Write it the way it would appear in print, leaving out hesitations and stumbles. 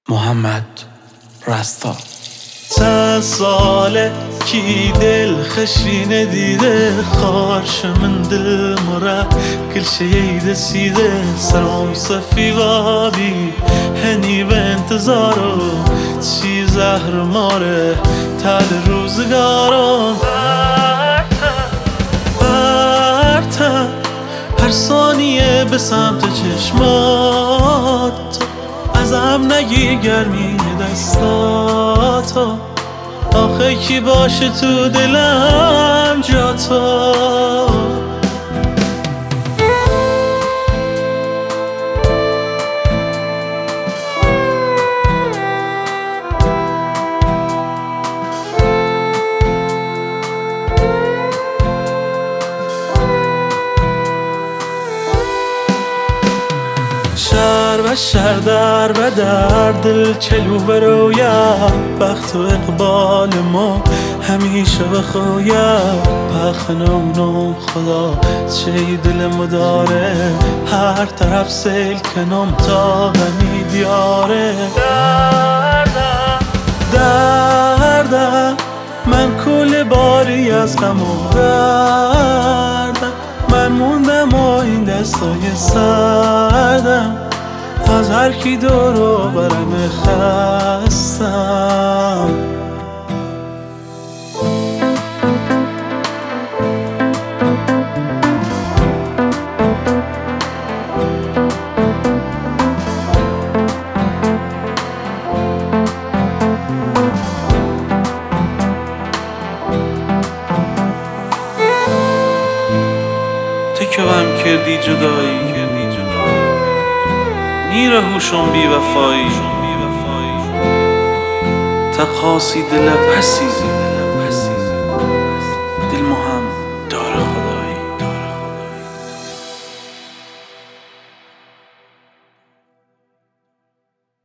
محمد رستا. چند ساله کی دل خشینه دیده خارش من دل مره كل شي دسيده سرام صفي بابي هني بانتظاره چی زهر ماره تل روزگارم برتر هر ثانیه به سمت چشمات ازم نگیر گرمی دستاتو آخه کی باشه تو دلم جا تو شهر و شهر در و در دل چلو برویا بخت و اقبال ما همیشه بخویا بخنونم خدا چه دل داره هر طرف سیل کنم تا غمی بیاره دردم من کل باری از غم و دردم من موندم و این دستای سردم از هر کی دور و برم خستم که بهم کردی جدایی نیر هوشم بی وفایی تقاسی دل پسی